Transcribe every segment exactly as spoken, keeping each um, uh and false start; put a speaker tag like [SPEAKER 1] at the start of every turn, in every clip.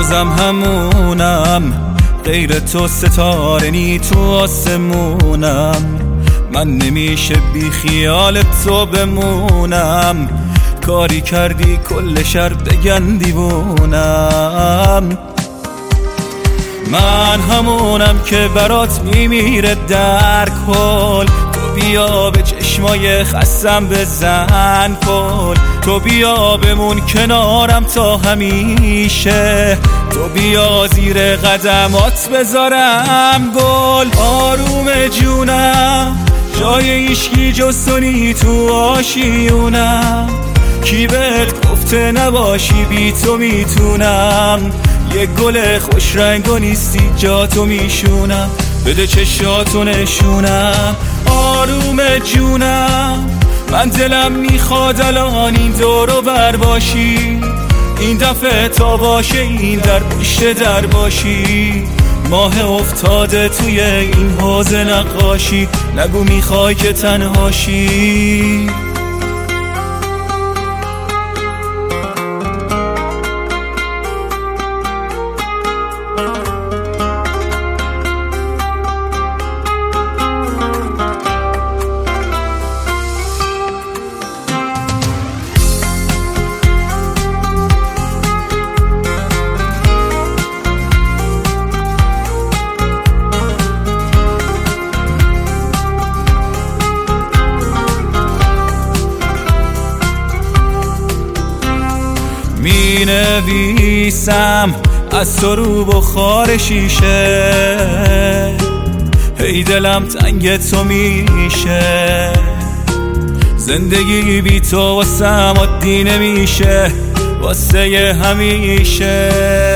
[SPEAKER 1] هنوزم همونم، غیر تو ستاره نی تو آسمونم. من نمیشه بی خیال تو بمونم، کاری کردی کل شهر بگن دیوونم. من همونم که برات میمیره در کل، تو بیا به چشمای خستم بزن کل. تو بیا بمون کنارم تا همیشه، تو بیا زیر قدمات بذارم گل. آروم جونم جای ایشکی جز تو نی تو آشیونم، کی بهت گفته نباشی بی تو میتونم. یه گل خوش رنگ و نیستی جا تو میشونم، بده چشاتو نشونم. آروم جونم من دلم میخواد الان این دورو بر باشی، این دفعه تا باشه این در پشت در باشی. ماه افتاده توی این حوض نقاشی، نگو میخوای که تنهاشی. می نویسم از تو رو بخار شیشه، هی دلم تنگ تو میشه. زندگی بی تو واسم عادی نمیشه، واسه همیشه.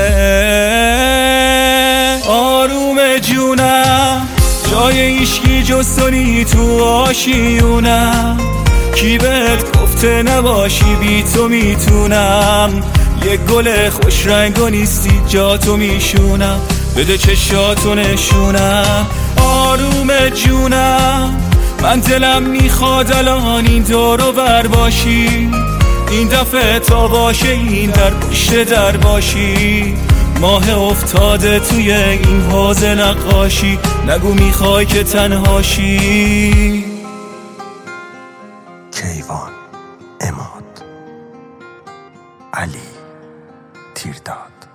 [SPEAKER 1] آروم جونم جای ایشکی جز تو نی تو آشیونم، کی بهت گفته نباشی بی تو میتونم. یه گل خوش رنگ و نیستی جا تو میشونم، بده چشاتو نشونم. آروم جونم من دلم میخواد الان این دورو بر باشی، این دفعه تا باشه این در پشت در باشی. ماه افتاده توی این حوض نقاشی، نگو میخوای که تنهاشی.
[SPEAKER 2] کیوان، اماد، علی تیرداد.